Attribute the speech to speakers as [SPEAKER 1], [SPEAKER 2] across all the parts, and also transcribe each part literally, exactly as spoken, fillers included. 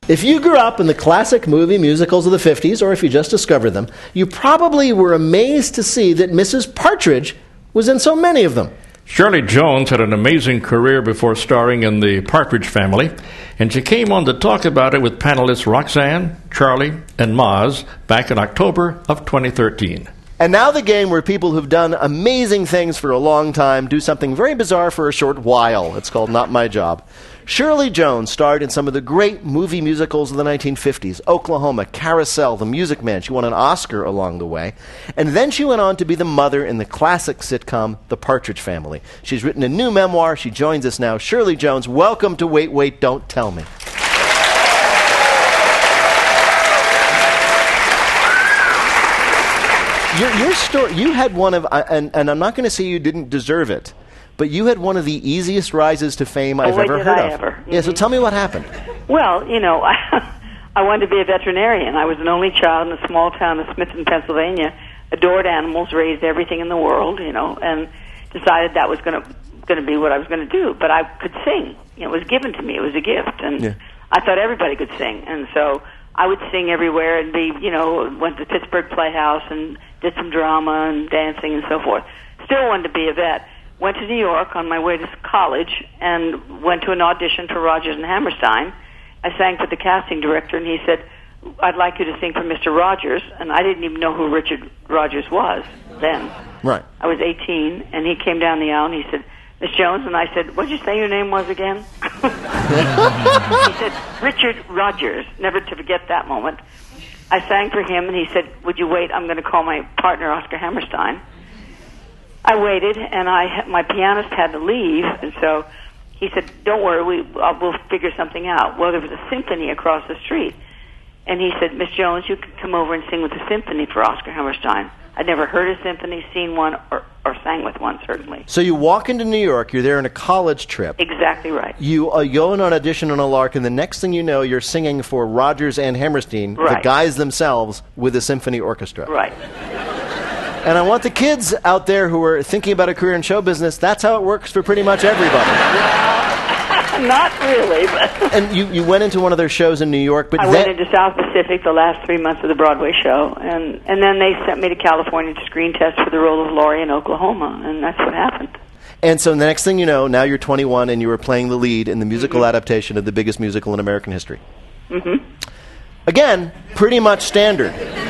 [SPEAKER 1] If you grew up in the classic movie musicals of the fifties, or if you just discovered them, you probably were amazed to see that Missus Partridge was in so many of them.
[SPEAKER 2] Shirley Jones had an amazing career before starring in The Partridge Family, and she came on to talk about it with panelists Roxanne, Charlie, and Maz back in October of twenty thirteen.
[SPEAKER 1] And now the game where people who've done amazing things for a long time do something very bizarre for a short while. It's called Not My Job. Shirley Jones starred in some of the great movie musicals of the nineteen fifties, Oklahoma, Carousel, The Music Man. She won an Oscar along the way. And then she went on to be the mother in the classic sitcom, The Partridge Family. She's written a new memoir. She joins us now. Shirley Jones, welcome to Wait, Wait, Don't Tell Me. Your, your story, you had one of, and, and I'm not going to say you didn't deserve it, but you had one of the easiest rises to fame I've
[SPEAKER 3] oh,
[SPEAKER 1] ever
[SPEAKER 3] did
[SPEAKER 1] heard
[SPEAKER 3] I
[SPEAKER 1] of.
[SPEAKER 3] Ever. Mm-hmm.
[SPEAKER 1] Yeah, so tell me what happened.
[SPEAKER 3] Well, you know, I, I wanted to be a veterinarian. I was an only child in a small town of Smithton, Pennsylvania, adored animals, raised everything in the world, you know, and decided that was going to going to be what I was going to do. But I could sing. You know, it was given to me. It was a gift. And
[SPEAKER 1] yeah.
[SPEAKER 3] I thought everybody could sing. And so I would sing everywhere and be, you know, went to Pittsburgh Playhouse and did some drama and dancing and so forth. Still wanted to be a vet. Went to New York on my way to college and went to an audition for Rodgers and Hammerstein. I sang for the casting director, and he said, I'd like you to sing for Mister Rogers. And I didn't even know who Richard Rogers was then.
[SPEAKER 1] Right.
[SPEAKER 3] I was eighteen, and he came down the aisle, and he said, Miss Jones, and I said, what did you say your name was again? He said, Richard Rogers, never to forget that moment. I sang for him, and he said, would you wait, I'm going to call my partner, Oscar Hammerstein. I waited, and I my pianist had to leave, and so he said, don't worry, we, uh, we'll figure something out. Well, there was a symphony across the street, and he said, Miss Jones, you could come over and sing with the symphony for Oscar Hammerstein. I'd never heard a symphony, seen one, or, or sang with one, certainly.
[SPEAKER 1] So you walk into New York, you're there on a college trip.
[SPEAKER 3] Exactly right.
[SPEAKER 1] You uh, go on an audition on a lark, and the next thing you know, you're singing for Rodgers and Hammerstein,
[SPEAKER 3] right.
[SPEAKER 1] the guys themselves, with a symphony orchestra.
[SPEAKER 3] Right.
[SPEAKER 1] And I want the kids out there who are thinking about a career in show business, that's how it works for pretty much everybody.
[SPEAKER 3] Not really, but...
[SPEAKER 1] And you, you went into one of their shows in New York, but
[SPEAKER 3] I
[SPEAKER 1] then...
[SPEAKER 3] went into South Pacific the last three months of the Broadway show, and, and then they sent me to California to screen test for the role of Laurie in Oklahoma, and that's what happened.
[SPEAKER 1] And so the next thing you know, now you're twenty-one, and you were playing the lead in the musical
[SPEAKER 3] mm-hmm.
[SPEAKER 1] adaptation of the biggest musical in American history.
[SPEAKER 3] Mm-hmm.
[SPEAKER 1] Again, pretty much standard.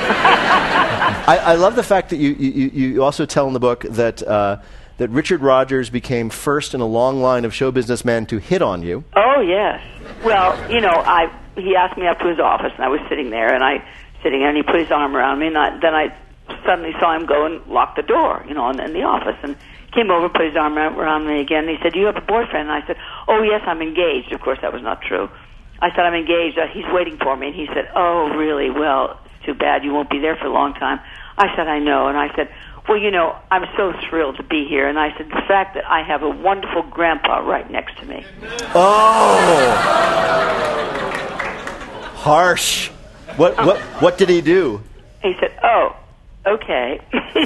[SPEAKER 1] I, I love the fact that you, you, you also tell in the book that... Uh, that Richard Rogers became first in a long line of show businessmen to hit on you.
[SPEAKER 3] Oh, yes. Well, you know, I he asked me up to his office, and I was sitting there, and I sitting there, and he put his arm around me, and I, then I suddenly saw him go and lock the door, you know, in, in the office, and came over, put his arm around me again, and he said, do you have a boyfriend? And I said, oh, yes, I'm engaged. Of course, that was not true. I said, I'm engaged. Uh, he's waiting for me. And he said, oh, really? Well, it's too bad. You won't be there for a long time. I said, I know. And I said, well, you know, I'm so thrilled to be here. And I said, the fact that I have a wonderful grandpa right next to me.
[SPEAKER 1] Oh! Harsh. What what what did he do?
[SPEAKER 3] He said, oh, okay.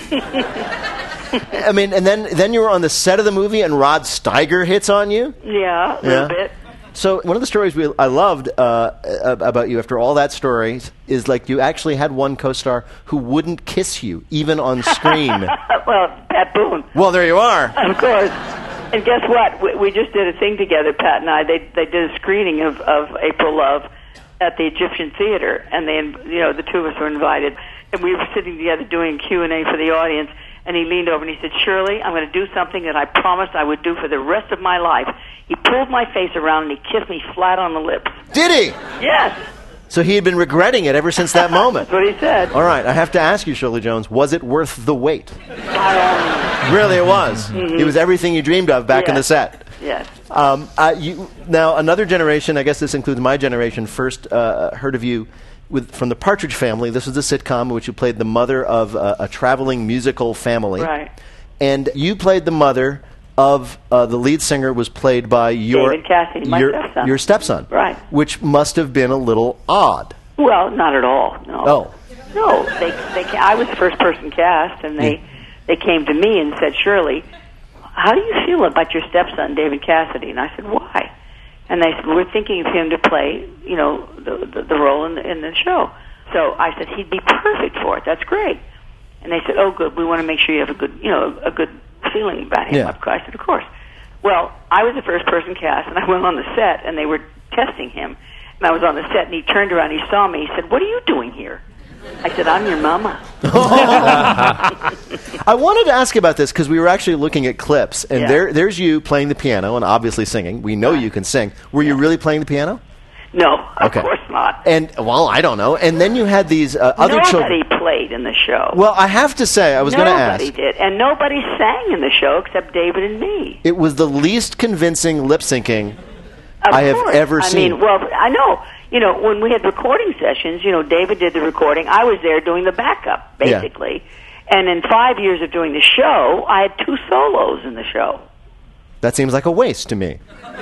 [SPEAKER 1] I mean, and then, then you were on the set of the movie and Rod Steiger hits on you?
[SPEAKER 3] Yeah, a little
[SPEAKER 1] yeah.
[SPEAKER 3] bit.
[SPEAKER 1] So one of the stories we, I loved uh, about you after all that story is like you actually had one co-star who wouldn't kiss you, even on screen.
[SPEAKER 3] Well, Pat Boone.
[SPEAKER 1] Well, there you are.
[SPEAKER 3] Of course. And guess what? We, we just did a thing together, Pat and I. They they did a screening of, of April Love at the Egyptian Theater, and they, you know, the two of us were invited. And we were sitting together doing Q and A for the audience, and he leaned over and he said, Shirley, I'm going to do something that I promised I would do for the rest of my life. He pulled my face around and he kissed me flat on the lips.
[SPEAKER 1] Did he?
[SPEAKER 3] Yes.
[SPEAKER 1] So he had been regretting it ever since that moment.
[SPEAKER 3] That's what he said.
[SPEAKER 1] All right, I have to ask you, Shirley Jones, was it worth the wait?
[SPEAKER 3] Um,
[SPEAKER 1] really, it was. Mm-hmm. It was everything you dreamed of back
[SPEAKER 3] yes.
[SPEAKER 1] in the set.
[SPEAKER 3] Yes.
[SPEAKER 1] Um, uh, you, now, another generation, I guess this includes my generation, first uh, heard of you with, from the Partridge Family. This was a sitcom in which you played the mother of uh, a traveling musical family.
[SPEAKER 3] Right.
[SPEAKER 1] And you played the mother of uh, the lead singer was played by your
[SPEAKER 3] David Cassidy, my
[SPEAKER 1] your,
[SPEAKER 3] stepson.
[SPEAKER 1] your stepson.
[SPEAKER 3] Right.
[SPEAKER 1] Which must have been a little odd.
[SPEAKER 3] Well, not at all. No.
[SPEAKER 1] Oh.
[SPEAKER 3] No. They they ca- I was the first person cast, and they
[SPEAKER 1] Yeah.
[SPEAKER 3] they came to me and said, Shirley, how do you feel about your stepson, David Cassidy? And I said, why? And they said, well, we're thinking of him to play, you know, the, the, the role in the, in the show. So I said, he'd be perfect for it. That's great. And they said, oh, good. We want to make sure you have a good, you know, a good feeling about him.
[SPEAKER 1] Yeah.
[SPEAKER 3] I said, of course. Well, I was the first person cast, and I went on the set, and they were testing him. And I was on the set, and he turned around, he saw me, he said, what are you doing here? I said, I'm your mama.
[SPEAKER 1] I wanted to ask about this because we were actually looking at clips, and
[SPEAKER 3] Yeah.
[SPEAKER 1] there, there's you playing the piano and obviously singing. We know you can sing. Were you really playing the piano?
[SPEAKER 3] No, of
[SPEAKER 1] Okay.
[SPEAKER 3] course not.
[SPEAKER 1] And, well, I don't know. And then you had these uh, other
[SPEAKER 3] Nobody
[SPEAKER 1] children.
[SPEAKER 3] played in the show.
[SPEAKER 1] Well, I have to say, I was going to ask.
[SPEAKER 3] Nobody did. And nobody sang in the show except David and me.
[SPEAKER 1] It was the least convincing lip syncing
[SPEAKER 3] Of
[SPEAKER 1] I have
[SPEAKER 3] course.
[SPEAKER 1] ever
[SPEAKER 3] I
[SPEAKER 1] seen.
[SPEAKER 3] mean, well, I know. You know, when we had recording sessions, you know, David did the recording. I was there doing the backup,
[SPEAKER 1] Yeah.
[SPEAKER 3] basically. And in five years of doing the show, I had two solos in the show.
[SPEAKER 1] That seems like a waste to me.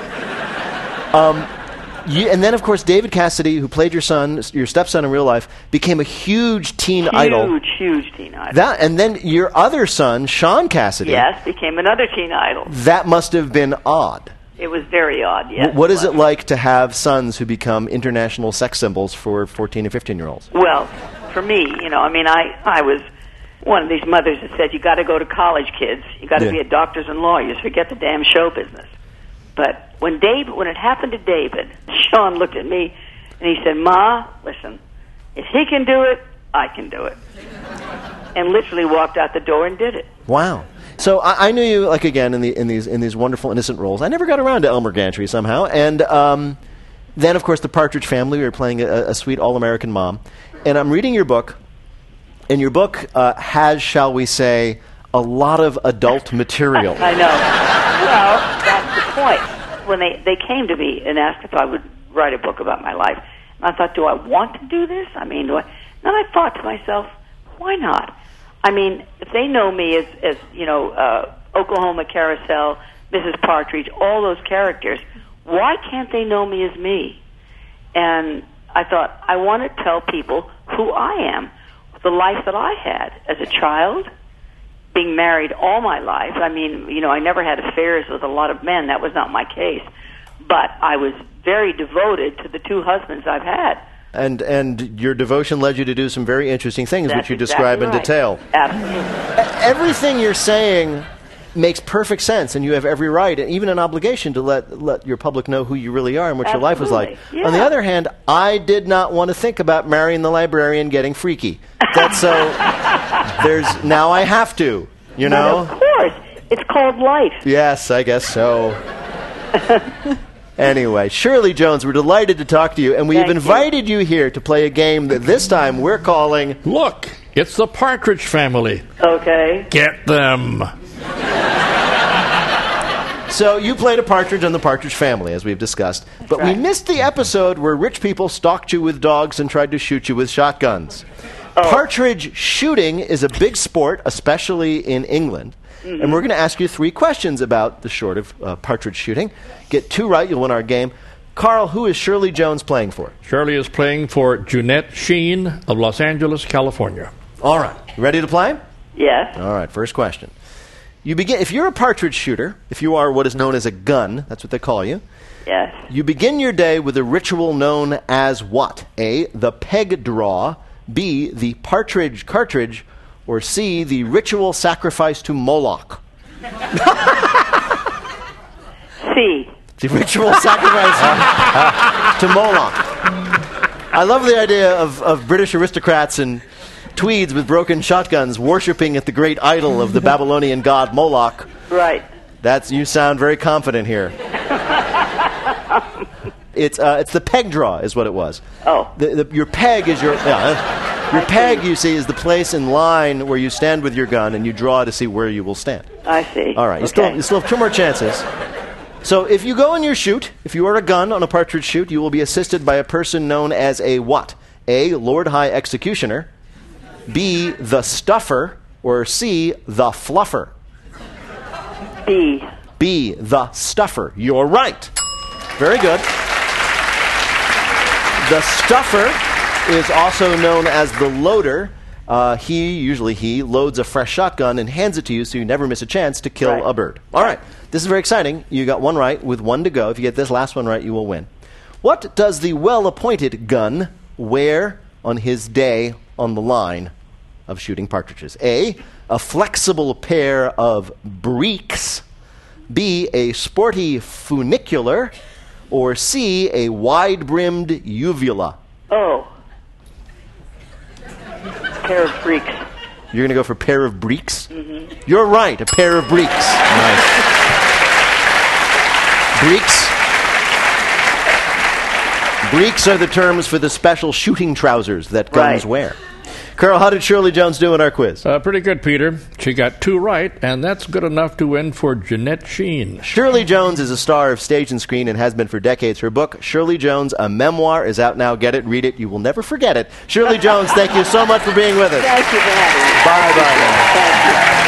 [SPEAKER 1] um, you, and then, of course, David Cassidy, who played your son, your stepson in real life, became a huge teen
[SPEAKER 3] Huge,
[SPEAKER 1] idol.
[SPEAKER 3] huge teen idol.
[SPEAKER 1] That, and then your other son, Sean Cassidy.
[SPEAKER 3] Yes, became another teen idol.
[SPEAKER 1] That must have been odd.
[SPEAKER 3] It was very odd, yes.
[SPEAKER 1] W- what is
[SPEAKER 3] was.
[SPEAKER 1] it like to have sons who become international sex symbols for fourteen and fifteen-year-olds?
[SPEAKER 3] Well, for me, you know, I mean, I, I was one of these mothers that said, you got to go to college, kids. You got to
[SPEAKER 1] Yeah.
[SPEAKER 3] be a doctors and lawyers. Forget the damn show business. But when David, when it happened to David, Sean looked at me and he said, Ma, listen, if he can do it, I can do it. And literally walked out the door and did it.
[SPEAKER 1] Wow. So I, I knew you, like, again, in, the, in, these, in these wonderful, innocent roles. I never got around to Elmer Gantry somehow. And um, then, of course, the Partridge Family. We were playing a, a sweet all-American mom. And I'm reading your book. And your book uh, has, shall we say, a lot of adult material.
[SPEAKER 3] I know. Well, that's the point. When they, they came to me and asked if I would write a book about my life, and I thought, do I want to do this? I mean, do I? Then I thought to myself, why not? I mean, if they know me as, as you know, uh, Oklahoma Carousel, Missus Partridge, all those characters, why can't they know me as me? And I thought, I want to tell people who I am, the life that I had as a child, being married all my life. I mean, you know, I never had affairs with a lot of men. That was not my case. But I was very devoted to the two husbands I've had.
[SPEAKER 1] And and your devotion led you to do some very interesting things,
[SPEAKER 3] That's
[SPEAKER 1] which you
[SPEAKER 3] exactly
[SPEAKER 1] describe in
[SPEAKER 3] right.
[SPEAKER 1] detail.
[SPEAKER 3] Absolutely.
[SPEAKER 1] Everything you're saying makes perfect sense, and you have every right, and even an obligation to let let your public know who you really are and what your life was like.
[SPEAKER 3] Absolutely.
[SPEAKER 1] On the
[SPEAKER 3] Yeah.
[SPEAKER 1] other hand, I did not want to think about marrying the librarian, getting freaky. That's so. There's now I have to, you
[SPEAKER 3] But
[SPEAKER 1] know.
[SPEAKER 3] of course. It's called life.
[SPEAKER 1] Yes, I guess so. Anyway, Shirley Jones, we're delighted to talk to you, and we've
[SPEAKER 3] Thank you.
[SPEAKER 1] invited you here to play a game that this time we're calling.
[SPEAKER 2] Look, it's the Partridge Family.
[SPEAKER 3] Okay.
[SPEAKER 2] Get them.
[SPEAKER 1] So you played a partridge on the Partridge Family, as we've discussed, but we
[SPEAKER 3] right.
[SPEAKER 1] missed the episode where rich people stalked you with dogs and tried to shoot you with shotguns.
[SPEAKER 3] Oh.
[SPEAKER 1] Partridge shooting is a big sport, especially in England.
[SPEAKER 3] Mm-hmm.
[SPEAKER 1] And we're going to ask you three questions about the short of uh, partridge shooting. Get two right, you'll win our game. Carl, who is Shirley Jones playing for?
[SPEAKER 2] Shirley is playing for Junette Sheen of Los Angeles, California.
[SPEAKER 1] All right. You ready to play?
[SPEAKER 3] Yes.
[SPEAKER 1] All right, first question. You begin if you're a partridge shooter, if you are what is known as a gun, that's what they call you.
[SPEAKER 3] Yes.
[SPEAKER 1] You begin your day with a ritual known as what? A, the peg draw, B, the partridge cartridge, or C, the ritual sacrifice to Moloch.
[SPEAKER 3] C.
[SPEAKER 1] The ritual sacrifice to Moloch. I love the idea of, of British aristocrats in tweeds with broken shotguns worshipping at the great idol of the Babylonian god Moloch.
[SPEAKER 3] Right.
[SPEAKER 1] That's you sound very confident here. It's uh, it's the peg draw is what it was.
[SPEAKER 3] Oh.
[SPEAKER 1] The, the, your peg is your yeah, your peg. You see is the place in line where you stand with your gun and you draw to see where you will stand.
[SPEAKER 3] I see.
[SPEAKER 1] All right, you
[SPEAKER 3] Okay.
[SPEAKER 1] still you still have two more chances. So if you go in your shoot, if you are a gun on a partridge shoot, you will be assisted by a person known as a what? A, Lord High Executioner. B, the stuffer. Or C, the fluffer.
[SPEAKER 3] B.
[SPEAKER 1] B, the stuffer. You're right. Very good. The stuffer is also known as the loader. Uh, he, usually he, loads a fresh shotgun and hands it to you so you never miss a chance to kill
[SPEAKER 3] Right.
[SPEAKER 1] a bird. All right. This is very exciting. You got one right with one to go. If you get this last one right, you will win. What does the well-appointed gun wear on his day on the line of shooting partridges? A, a flexible pair of breeks. B, a sporty funicular. Or C, a wide-brimmed uvula.
[SPEAKER 3] Oh. Pair of freaks.
[SPEAKER 1] You're going to go for pair of breeks? Mm-hmm. You're right, a pair of breeks. Nice. Breeks. Breeks are the terms for the special shooting trousers that guns
[SPEAKER 3] Right.
[SPEAKER 1] wear. Carl, how did Shirley Jones do in our quiz?
[SPEAKER 2] Uh, pretty good, Peter. She got two right, and that's good enough to win for Jeanette Sheen.
[SPEAKER 1] Shirley Jones is a star of stage and screen and has been for decades. Her book, Shirley Jones, A Memoir, is out now. Get it, read it. You will never forget it. Shirley Jones, thank you so much for being with us.
[SPEAKER 3] Thank you for having me.
[SPEAKER 1] Bye-bye now.
[SPEAKER 3] Thank you.